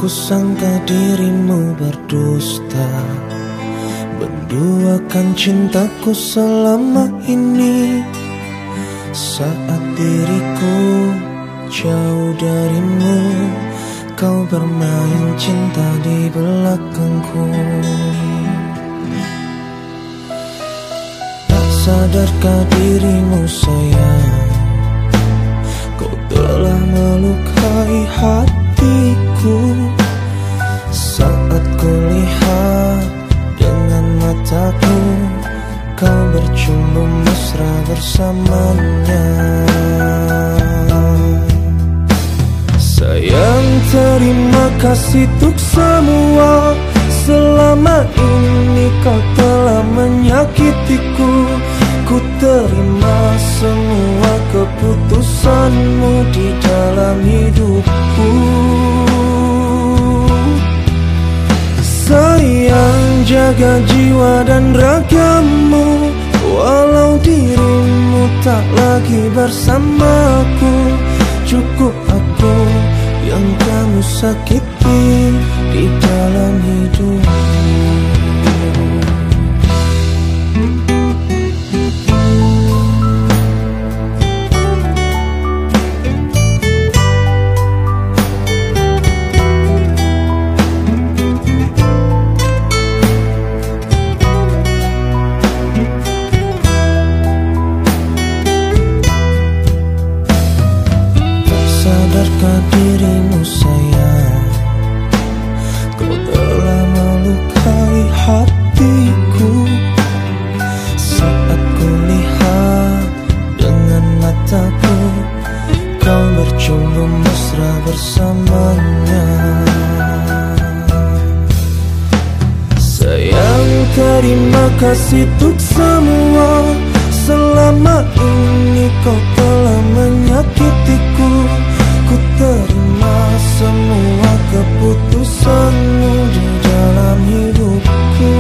Kusangka dirimu berdusta, menduakan cintaku selama ini. Saat diriku jauh darimu, kau bermain cinta di belakangku. Tak sadarkah dirimu sayang, kau telah melukai hatiku. Saat kulihat dengan mataku, kau bercumbu mesra bersamanya. Sayang, terima kasih untuk semua. Selama ini kau telah menyakitiku. Ku terima semua keputusanmu di dalam hidupku. Sayang, jaga jiwa dan ragamu, walau dirimu tak lagi bersamaku. Cukup aku yang kamu sakiti di dalam hidupmu. Sadarkah dirimu sayang, kau telah melukai hatiku. Saat kulihat dengan mataku, kau bercumbu mesra bersamanya. Sayang, terima kasih untuk semua. Selama ini kau telah menyakitiku. Ku terima semua keputusanmu di dalam hidupku.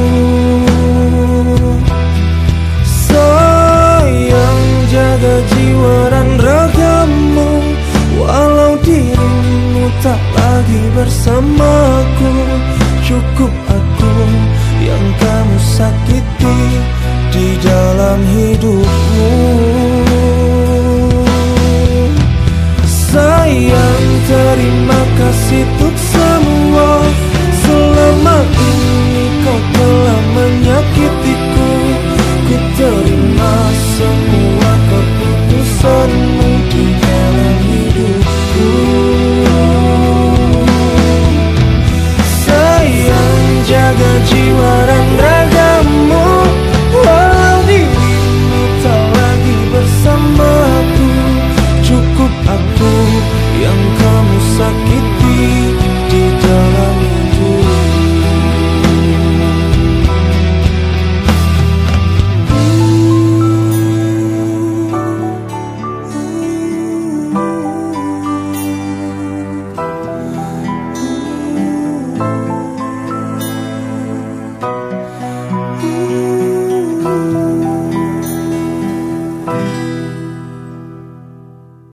Sayang, jaga jiwa dan ragamu, walau dirimu tak lagi bersamaku. Cukup aku yang kamu sakiti di dalam hidupmu. Sayang, terima kasih untuk